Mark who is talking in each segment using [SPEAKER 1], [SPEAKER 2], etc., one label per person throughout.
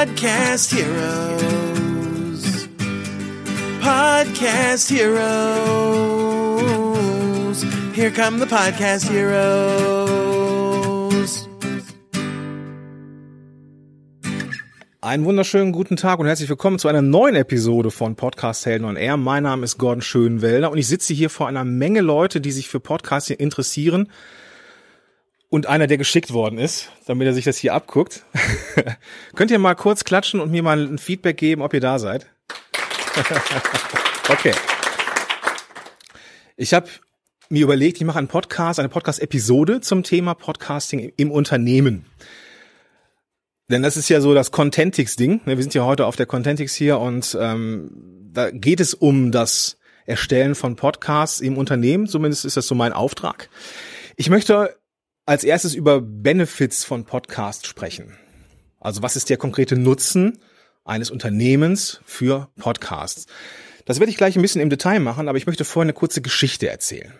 [SPEAKER 1] Podcast Heroes. Podcast Heroes. Here come the Podcast Heroes.
[SPEAKER 2] Einen wunderschönen guten Tag und herzlich willkommen zu einer neuen Episode von Podcast Helden on Air. Mein Name ist Gordon Schönwelder und ich sitze hier vor einer Menge Leute, die sich für Podcasting interessieren. Und einer, der geschickt worden ist, damit er sich das hier abguckt. Könnt ihr mal kurz klatschen und mir mal ein Feedback geben, ob ihr da seid? Okay. Ich habe mir überlegt, ich mache eine Podcast-Episode zum Thema Podcasting im Unternehmen. Denn das ist ja so das Contentix-Ding. Wir sind ja heute auf der Contentix hier und da geht es um das Erstellen von Podcasts im Unternehmen. Zumindest ist das so mein Auftrag. Ich möchte als erstes über Benefits von Podcasts sprechen. Also was ist der konkrete Nutzen eines Unternehmens für Podcasts? Das werde ich gleich ein bisschen im Detail machen, aber ich möchte vorher eine kurze Geschichte erzählen,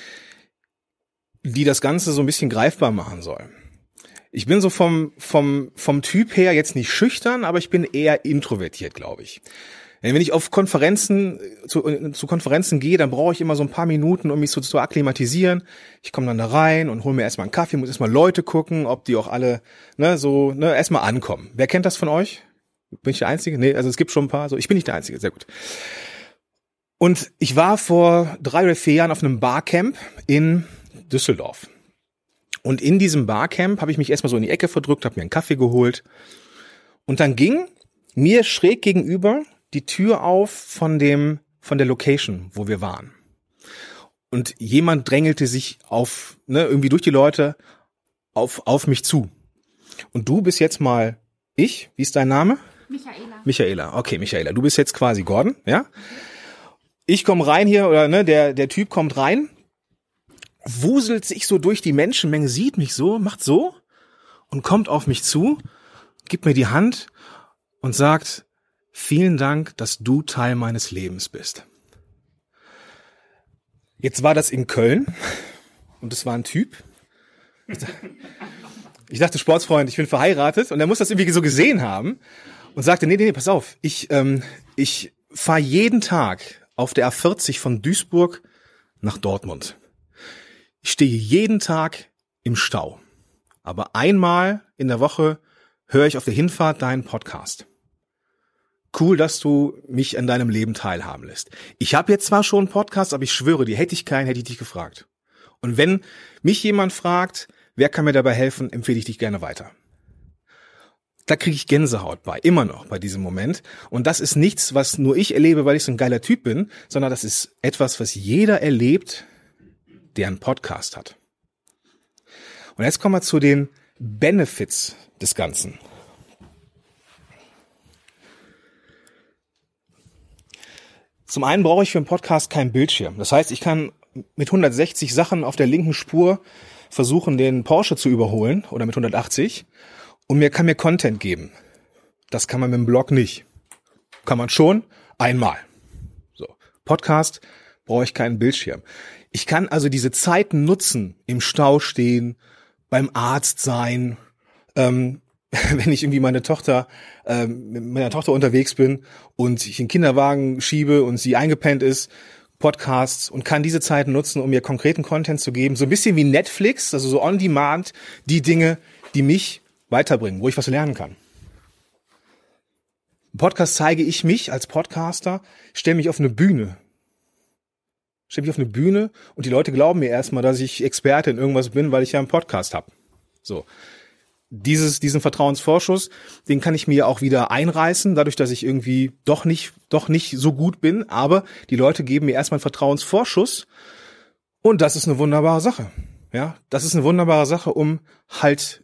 [SPEAKER 2] die das Ganze so ein bisschen greifbar machen soll. Ich bin so vom Typ her jetzt nicht schüchtern, aber ich bin eher introvertiert, glaube ich. Wenn ich auf Konferenzen, zu Konferenzen gehe, dann brauche ich immer so ein paar Minuten, um mich so zu akklimatisieren. Ich komme dann da rein und hole mir erstmal einen Kaffee, muss erstmal Leute gucken, ob die auch alle, erstmal ankommen. Wer kennt das von euch? Bin ich der Einzige? Nee, also es gibt schon ein paar. So, ich bin nicht der Einzige, sehr gut. Und ich war vor 3 oder 4 Jahren auf einem Barcamp in Düsseldorf. Und in diesem Barcamp habe ich mich erstmal so in die Ecke verdrückt, habe mir einen Kaffee geholt. Und dann ging mir schräg gegenüber die Tür auf von der Location, wo wir waren. Und jemand drängelte sich irgendwie durch die Leute auf mich zu. Und du bist jetzt mal wie ist dein Name? Michaela. Okay, Michaela, du bist jetzt quasi Gordon, ja? Ich komme rein hier, oder der Typ kommt rein, wuselt sich so durch die Menschenmenge, sieht mich so, macht so und kommt auf mich zu, gibt mir die Hand und sagt: Vielen Dank, dass du Teil meines Lebens bist. Jetzt war das in Köln und es war ein Typ. Ich dachte, Sportsfreund, ich bin verheiratet, und er muss das irgendwie so gesehen haben und sagte: Nee, pass auf, ich fahre jeden Tag auf der A40 von Duisburg nach Dortmund. Ich stehe jeden Tag im Stau, aber einmal in der Woche höre ich auf der Hinfahrt deinen Podcast. Cool, dass du mich an deinem Leben teilhaben lässt. Ich habe jetzt zwar schon einen Podcast, aber ich schwöre dir, hätte ich keinen, hätte ich dich gefragt. Und wenn mich jemand fragt, wer kann mir dabei helfen, empfehle ich dich gerne weiter. Da kriege ich Gänsehaut immer noch bei diesem Moment. Und das ist nichts, was nur ich erlebe, weil ich so ein geiler Typ bin, sondern das ist etwas, was jeder erlebt, der einen Podcast hat. Und jetzt kommen wir zu den Benefits des Ganzen. Zum einen brauche ich für einen Podcast keinen Bildschirm. Das heißt, ich kann mit 160 Sachen auf der linken Spur versuchen, den Porsche zu überholen, oder mit 180, und kann mir Content geben. Das kann man mit dem Blog nicht. Kann man schon einmal. So, Podcast brauche ich keinen Bildschirm. Ich kann also diese Zeit nutzen, im Stau stehen, beim Arzt sein, wenn ich irgendwie mit meiner Tochter unterwegs bin und ich den Kinderwagen schiebe und sie eingepennt ist, Podcasts, und kann diese Zeit nutzen, um mir konkreten Content zu geben. So ein bisschen wie Netflix, also so on demand, die Dinge, die mich weiterbringen, wo ich was lernen kann. Im Podcast zeige ich mich als Podcaster, stelle mich auf eine Bühne. Und die Leute glauben mir erstmal, dass ich Experte in irgendwas bin, weil ich ja einen Podcast habe. So. Diesen Vertrauensvorschuss, den kann ich mir auch wieder einreißen, dadurch, dass ich irgendwie doch nicht so gut bin, aber die Leute geben mir erstmal einen Vertrauensvorschuss, und das ist eine wunderbare Sache. Ja, das ist eine wunderbare Sache, um halt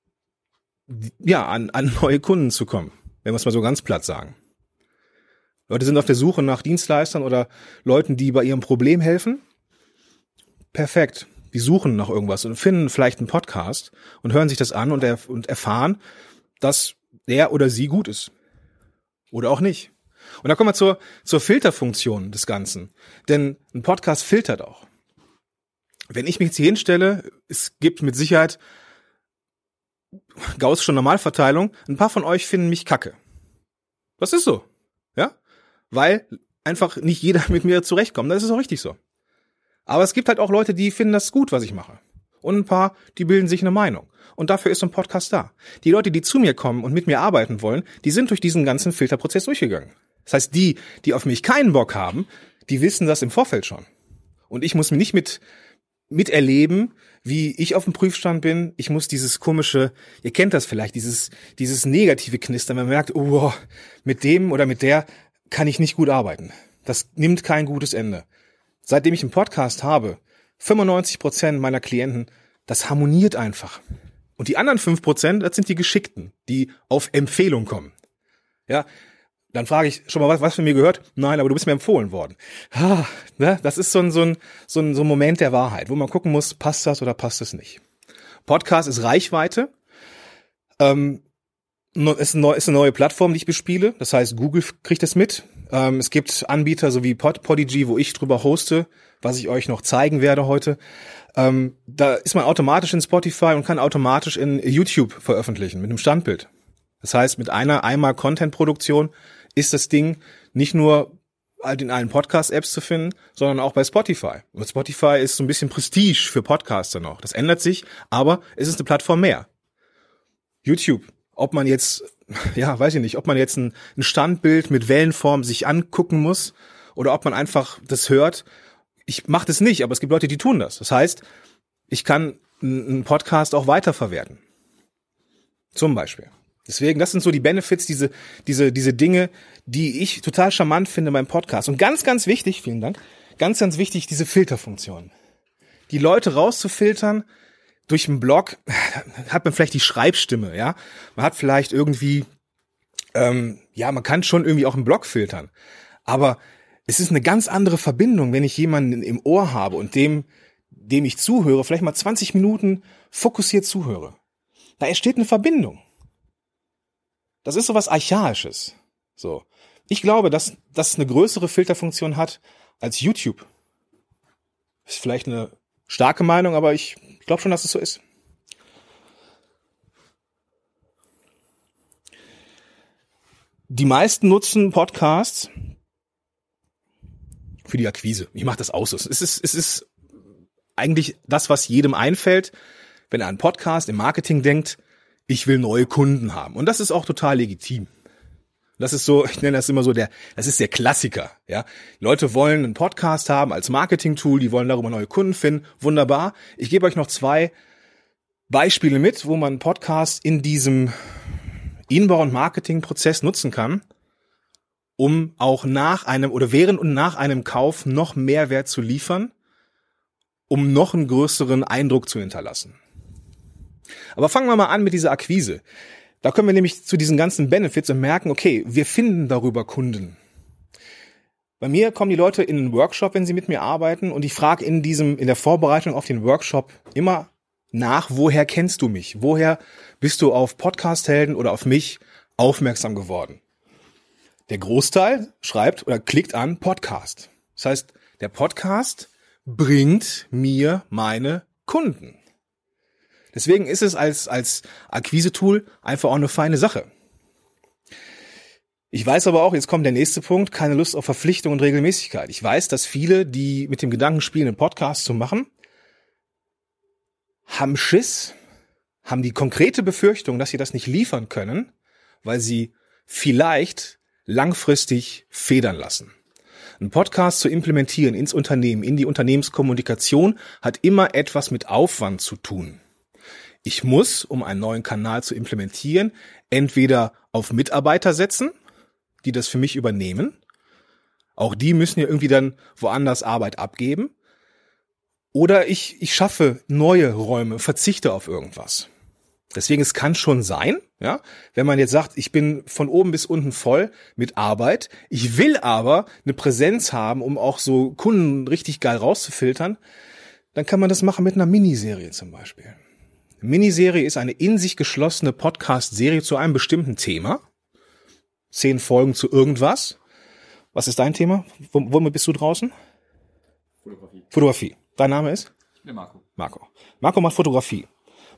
[SPEAKER 2] an neue Kunden zu kommen, wenn wir es mal so ganz platt sagen. Leute sind auf der Suche nach Dienstleistern oder Leuten, die bei ihrem Problem helfen. Perfekt. Die suchen nach irgendwas und finden vielleicht einen Podcast und hören sich das an und erfahren, dass der oder sie gut ist. Oder auch nicht. Und da kommen wir zur Filterfunktion des Ganzen. Denn ein Podcast filtert auch. Wenn ich mich jetzt hier hinstelle, es gibt mit Sicherheit Gaußsche Normalverteilung, ein paar von euch finden mich kacke. Das ist so, ja, weil einfach nicht jeder mit mir zurechtkommt. Das ist auch richtig so. Aber es gibt halt auch Leute, die finden das gut, was ich mache. Und ein paar, die bilden sich eine Meinung. Und dafür ist so ein Podcast da. Die Leute, die zu mir kommen und mit mir arbeiten wollen, die sind durch diesen ganzen Filterprozess durchgegangen. Das heißt, die auf mich keinen Bock haben, die wissen das im Vorfeld schon. Und ich muss mir nicht miterleben, wie ich auf dem Prüfstand bin. Ich muss dieses komische, ihr kennt das vielleicht, dieses negative Knistern, wenn man merkt, oh, mit dem oder mit der kann ich nicht gut arbeiten. Das nimmt kein gutes Ende. Seitdem ich einen Podcast habe, 95% meiner Klienten, das harmoniert einfach. Und die anderen 5%, das sind die Geschickten, die auf Empfehlung kommen. Ja, dann frage ich schon mal, was von mir gehört? Nein, aber du bist mir empfohlen worden. Das ist so ein Moment der Wahrheit, wo man gucken muss, passt das oder passt es nicht. Podcast ist Reichweite. Ist eine neue Plattform, die ich bespiele. Das heißt, Google kriegt es mit. Es gibt Anbieter so wie Podigy, wo ich drüber hoste, was ich euch noch zeigen werde heute. Da ist man automatisch in Spotify und kann automatisch in YouTube veröffentlichen mit einem Standbild. Das heißt, mit einmal Content-Produktion ist das Ding nicht nur halt in allen Podcast-Apps zu finden, sondern auch bei Spotify. Und Spotify ist so ein bisschen Prestige für Podcaster noch. Das ändert sich, aber es ist eine Plattform mehr. YouTube, ob man jetzt, weiß ich nicht, ob man jetzt ein Standbild mit Wellenform sich angucken muss oder ob man einfach das hört. Ich mache das nicht, aber es gibt Leute, die tun das. Das heißt, ich kann einen Podcast auch weiterverwerten. Zum Beispiel. Deswegen, das sind so die Benefits, diese Dinge, die ich total charmant finde beim Podcast. Und ganz, ganz wichtig, vielen Dank, ganz, ganz wichtig, diese Filterfunktion. Die Leute rauszufiltern durch einen Blog, hat man vielleicht die Schreibstimme, ja. Man hat vielleicht irgendwie, man kann schon irgendwie auch einen Blog filtern. Aber es ist eine ganz andere Verbindung, wenn ich jemanden im Ohr habe und dem ich zuhöre, vielleicht mal 20 Minuten fokussiert zuhöre. Da entsteht eine Verbindung. Das ist so was Archaisches. So. Ich glaube, dass das eine größere Filterfunktion hat als YouTube. Ist vielleicht eine starke Meinung, aber ich glaube schon, dass es so ist. Die meisten nutzen Podcasts für die Akquise. Ich mache das aus. Es ist eigentlich das, was jedem einfällt, wenn er an Podcast im Marketing denkt, ich will neue Kunden haben. Und das ist auch total legitim. Das ist so, ich nenne das immer so das ist der Klassiker, ja. Leute wollen einen Podcast haben als Marketing-Tool, die wollen darüber neue Kunden finden. Wunderbar. Ich gebe euch noch 2 Beispiele mit, wo man einen Podcast in diesem Inbound-Marketing-Prozess nutzen kann, um auch nach einem oder während und nach einem Kauf noch Mehrwert zu liefern, um noch einen größeren Eindruck zu hinterlassen. Aber fangen wir mal an mit dieser Akquise. Da kommen wir nämlich zu diesen ganzen Benefits und merken, okay, wir finden darüber Kunden. Bei mir kommen die Leute in einen Workshop, wenn sie mit mir arbeiten, und ich frage in der Vorbereitung auf den Workshop immer nach, woher kennst du mich? Woher bist du auf Podcast-Helden oder auf mich aufmerksam geworden? Der Großteil schreibt oder klickt an Podcast. Das heißt, der Podcast bringt mir meine Kunden. Deswegen ist es als Akquise-Tool einfach auch eine feine Sache. Ich weiß aber auch, jetzt kommt der nächste Punkt, keine Lust auf Verpflichtung und Regelmäßigkeit. Ich weiß, dass viele, die mit dem Gedanken spielen, einen Podcast zu machen, haben Schiss, haben die konkrete Befürchtung, dass sie das nicht liefern können, weil sie vielleicht langfristig federn lassen. Ein Podcast zu implementieren ins Unternehmen, in die Unternehmenskommunikation, hat immer etwas mit Aufwand zu tun. Ich muss, um einen neuen Kanal zu implementieren, entweder auf Mitarbeiter setzen, die das für mich übernehmen. Auch die müssen ja irgendwie dann woanders Arbeit abgeben. Oder ich schaffe neue Räume, verzichte auf irgendwas. Deswegen, es kann schon sein, ja, wenn man jetzt sagt, ich bin von oben bis unten voll mit Arbeit, ich will aber eine Präsenz haben, um auch so Kunden richtig geil rauszufiltern, dann kann man das machen mit einer Miniserie zum Beispiel. Miniserie ist eine in sich geschlossene Podcast-Serie zu einem bestimmten Thema. 10 Folgen zu irgendwas. Was ist dein Thema? Womit bist du draußen?
[SPEAKER 3] Fotografie.
[SPEAKER 2] Fotografie. Dein Name ist?
[SPEAKER 3] Ich bin Marco.
[SPEAKER 2] Marco macht Fotografie.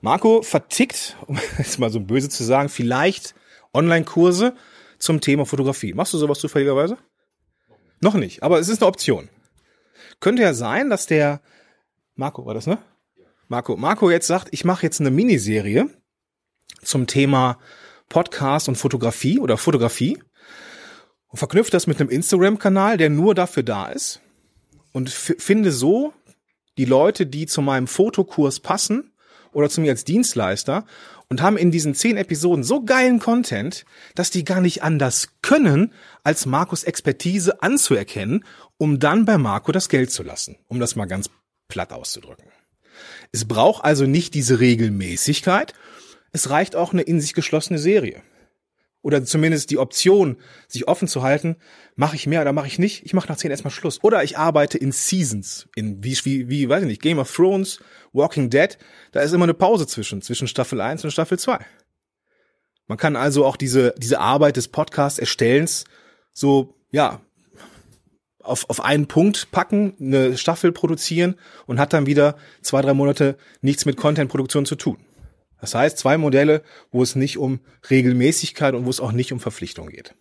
[SPEAKER 2] Marco vertickt, um jetzt mal so böse zu sagen, vielleicht Online-Kurse zum Thema Fotografie. Machst du sowas zufälligerweise? Noch nicht, aber es ist eine Option. Könnte ja sein, dass der Marco war das, ne? Marco jetzt sagt, ich mache jetzt eine Miniserie zum Thema Podcast und Fotografie oder Fotografie und verknüpft das mit einem Instagram-Kanal, der nur dafür da ist und finde so die Leute, die zu meinem Fotokurs passen oder zu mir als Dienstleister und haben in diesen 10 Episoden so geilen Content, dass die gar nicht anders können, als Marcos Expertise anzuerkennen, um dann bei Marco das Geld zu lassen, um das mal ganz platt auszudrücken. Es braucht also nicht diese Regelmäßigkeit, es reicht auch eine in sich geschlossene Serie. Oder zumindest die Option, sich offen zu halten, mache ich mehr oder mache ich nicht, ich mache nach 10 erstmal Schluss. Oder ich arbeite in Seasons, in wie weiß ich nicht, Game of Thrones, Walking Dead, da ist immer eine Pause zwischen Staffel 1 und Staffel 2. Man kann also auch diese Arbeit des Podcast-Erstellens so, ja, auf einen Punkt packen, eine Staffel produzieren und hat dann wieder 2-3 Monate nichts mit Content-Produktion zu tun. Das heißt, 2 Modelle, wo es nicht um Regelmäßigkeit und wo es auch nicht um Verpflichtung geht.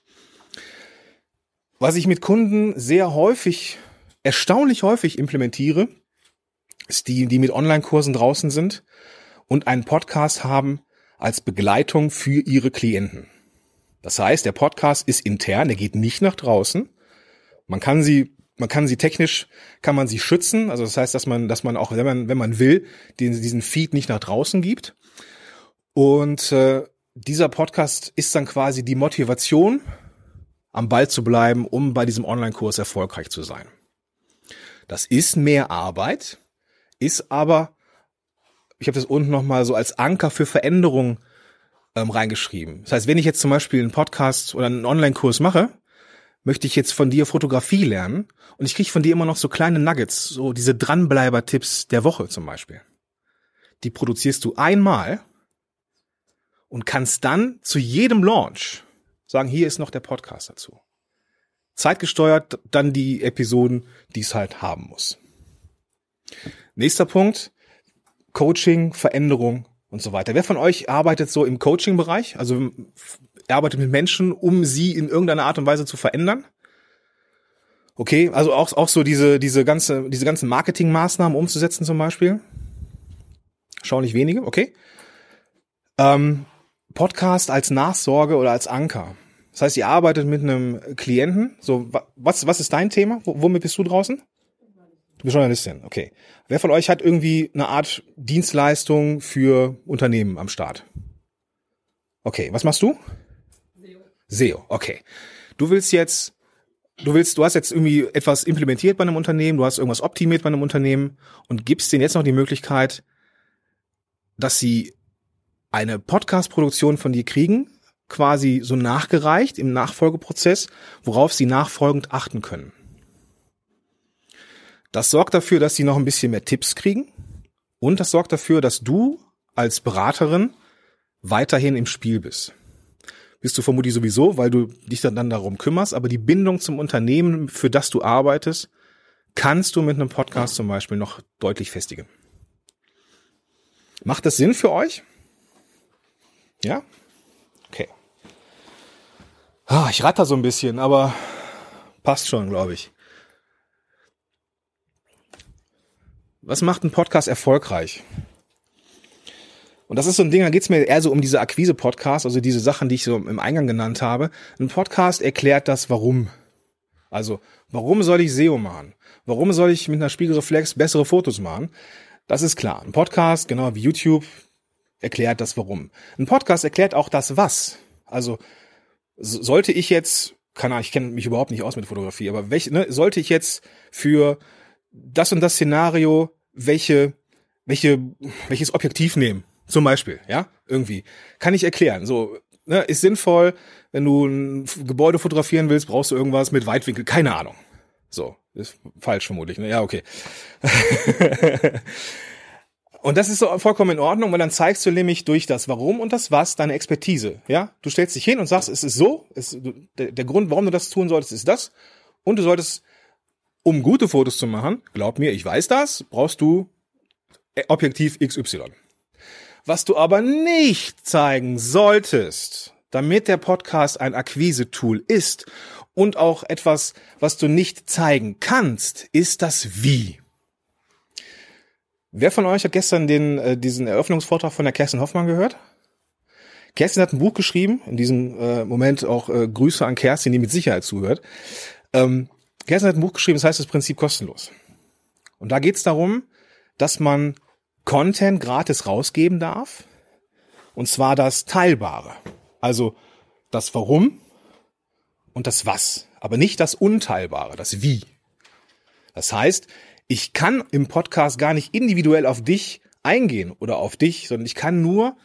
[SPEAKER 2] Was ich mit Kunden sehr häufig, erstaunlich häufig implementiere, ist die mit Online-Kursen draußen sind und einen Podcast haben als Begleitung für ihre Klienten. Das heißt, der Podcast ist intern, der geht nicht nach draußen. Man kann sie technisch, kann man sie schützen. Also das heißt, dass man auch, wenn man will, diesen Feed nicht nach draußen gibt. Und dieser Podcast ist dann quasi die Motivation, am Ball zu bleiben, um bei diesem Online-Kurs erfolgreich zu sein. Das ist mehr Arbeit, ist aber, ich habe das unten nochmal so als Anker für Veränderung reingeschrieben. Das heißt, wenn ich jetzt zum Beispiel einen Podcast oder einen Online-Kurs mache, möchte ich jetzt von dir Fotografie lernen und ich kriege von dir immer noch so kleine Nuggets, so diese Dranbleiber-Tipps der Woche zum Beispiel. Die produzierst du einmal und kannst dann zu jedem Launch sagen, hier ist noch der Podcast dazu. Zeitgesteuert dann die Episoden, die es halt haben muss. Nächster Punkt, Coaching, Veränderung und so weiter. Wer von euch arbeitet so im Coaching-Bereich? Also arbeitet mit Menschen, um sie in irgendeiner Art und Weise zu verändern? Okay, also auch so diese ganzen Marketingmaßnahmen umzusetzen zum Beispiel? Schaulich wenige, okay. Podcast als Nachsorge oder als Anker. Das heißt, ihr arbeitet mit einem Klienten. So, was ist dein Thema? Womit bist du draußen? Du bist Journalistin, okay. Wer von euch hat irgendwie eine Art Dienstleistung für Unternehmen am Start? Okay, was machst du? SEO, okay. Du hast jetzt irgendwie etwas implementiert bei einem Unternehmen, du hast irgendwas optimiert bei einem Unternehmen und gibst denen jetzt noch die Möglichkeit, dass sie eine Podcast-Produktion von dir kriegen, quasi so nachgereicht im Nachfolgeprozess, worauf sie nachfolgend achten können. Das sorgt dafür, dass sie noch ein bisschen mehr Tipps kriegen und das sorgt dafür, dass du als Beraterin weiterhin im Spiel bist. Bist du vermutlich sowieso, weil du dich dann darum kümmerst, aber die Bindung zum Unternehmen, für das du arbeitest, kannst du mit einem Podcast zum Beispiel noch deutlich festigen. Macht das Sinn für euch? Ja? Okay. Ich ratter so ein bisschen, aber passt schon, glaube ich. Was macht ein Podcast erfolgreich? Und das ist so ein Ding, da geht's mir eher so um diese Akquise-Podcast, also diese Sachen, die ich so im Eingang genannt habe. Ein Podcast erklärt das Warum. Also, warum soll ich SEO machen? Warum soll ich mit einer Spiegelreflex bessere Fotos machen? Das ist klar. Ein Podcast, genau wie YouTube, erklärt das Warum. Ein Podcast erklärt auch das Was. Also, sollte ich jetzt, ich kenne mich überhaupt nicht aus mit Fotografie, aber sollte ich jetzt für das und das Szenario welches Objektiv nehmen? Zum Beispiel, ja, irgendwie. Kann ich erklären. So, ist sinnvoll, wenn du ein Gebäude fotografieren willst, brauchst du irgendwas mit Weitwinkel. Keine Ahnung. So, ist falsch vermutlich, ne? Ja, okay. Und das ist so vollkommen in Ordnung, weil dann zeigst du nämlich durch das Warum und das Was deine Expertise, ja? Du stellst dich hin und sagst, es ist so, der Grund, warum du das tun solltest, ist das. Und du solltest, um gute Fotos zu machen, glaub mir, ich weiß das, brauchst du Objektiv XY. Was du aber nicht zeigen solltest, damit der Podcast ein Akquise-Tool ist und auch etwas, was du nicht zeigen kannst, ist das Wie. Wer von euch hat gestern diesen Eröffnungsvortrag von der Kerstin Hoffmann gehört? Kerstin hat ein Buch geschrieben, in diesem Moment auch Grüße an Kerstin, die mit Sicherheit zuhört. Kerstin hat ein Buch geschrieben, das heißt das Prinzip kostenlos. Und da geht es darum, dass man Content gratis rausgeben darf, und zwar das Teilbare, also das Warum und das Was, aber nicht das Unteilbare, das Wie. Das heißt, ich kann im Podcast gar nicht individuell auf dich eingehen oder auf dich, sondern ich kann nur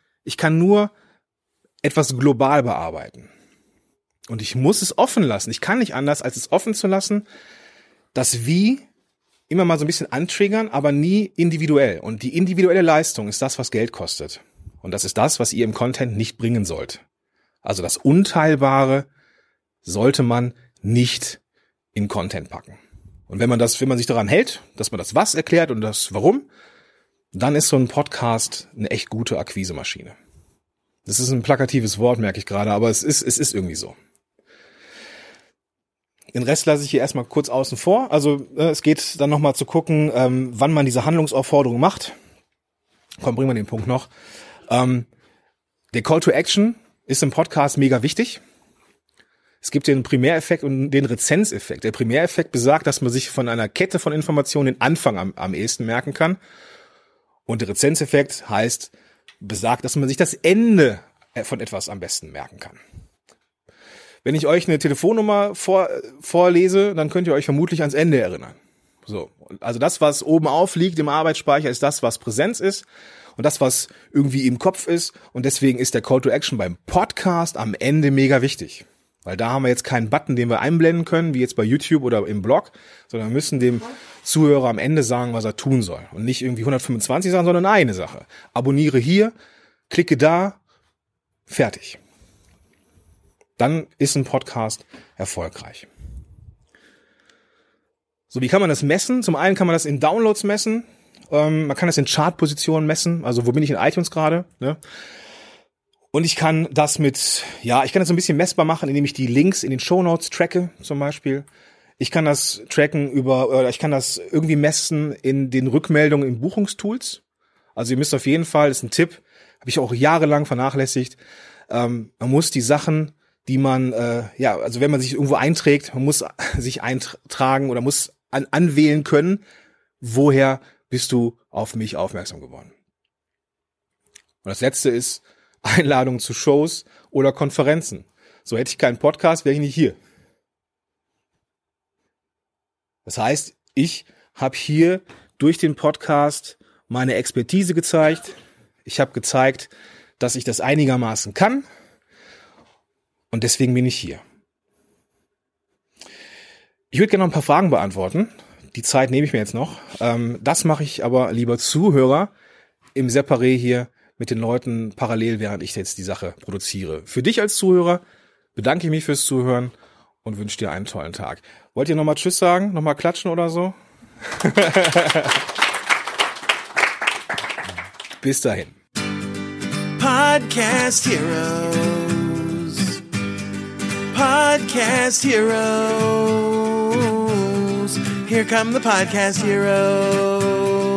[SPEAKER 2] etwas global bearbeiten. Und ich muss es offen lassen. Ich kann nicht anders, als es offen zu lassen, das Wie immer mal so ein bisschen antriggern, aber nie individuell. Und die individuelle Leistung ist das, was Geld kostet. Und das ist das, was ihr im Content nicht bringen sollt. Also das Unteilbare sollte man nicht in Content packen. Und wenn man sich daran hält, dass man das Was erklärt und das Warum, dann ist so ein Podcast eine echt gute Akquisemaschine. Das ist ein plakatives Wort, merke ich gerade, aber es ist irgendwie so. Den Rest lasse ich hier erstmal kurz außen vor. Also es geht dann nochmal zu gucken, wann man diese Handlungsaufforderung macht. Komm, bringen wir den Punkt noch. Der Call to Action ist im Podcast mega wichtig. Es gibt den Primäreffekt und den Rezenseffekt. Der Primäreffekt besagt, dass man sich von einer Kette von Informationen den Anfang am ehesten merken kann. Und der Rezenseffekt besagt, dass man sich das Ende von etwas am besten merken kann. Wenn ich euch eine Telefonnummer vorlese, dann könnt ihr euch vermutlich ans Ende erinnern. So, also das, was oben aufliegt im Arbeitsspeicher, ist das, was Präsenz ist und das, was irgendwie im Kopf ist. Und deswegen ist der Call to Action beim Podcast am Ende mega wichtig. Weil da haben wir jetzt keinen Button, den wir einblenden können, wie jetzt bei YouTube oder im Blog, sondern wir müssen dem Zuhörer am Ende sagen, was er tun soll. Und nicht irgendwie 125 Sachen, sondern eine Sache. Abonniere hier, klicke da, fertig. Dann ist ein Podcast erfolgreich. So, wie kann man das messen? Zum einen kann man das in Downloads messen. Man kann das in Chartpositionen messen. Also, wo bin ich in iTunes gerade? Ne? Und ich kann das so ein bisschen messbar machen, indem ich die Links in den Shownotes tracke, zum Beispiel. Ich kann das tracken ich kann das irgendwie messen in den Rückmeldungen in Buchungstools. Also, ihr müsst auf jeden Fall, das ist ein Tipp, habe ich auch jahrelang vernachlässigt. Man muss die Sachen, die man, also wenn man sich irgendwo einträgt, man muss sich eintragen oder muss anwählen können, woher bist du auf mich aufmerksam geworden. Und das letzte ist Einladungen zu Shows oder Konferenzen. So, hätte ich keinen Podcast, wäre ich nicht hier. Das heißt, ich habe hier durch den Podcast meine Expertise gezeigt. Ich habe gezeigt, dass ich das einigermaßen kann. Und deswegen bin ich hier. Ich würde gerne noch ein paar Fragen beantworten. Die Zeit nehme ich mir jetzt noch. Das mache ich aber, lieber Zuhörer, im Separé hier mit den Leuten parallel, während ich jetzt die Sache produziere. Für dich als Zuhörer bedanke ich mich fürs Zuhören und wünsche dir einen tollen Tag. Wollt ihr nochmal Tschüss sagen? Nochmal klatschen oder so? Bis dahin.
[SPEAKER 1] Podcast Heroes. Podcast Heroes. Here come the Podcast Heroes.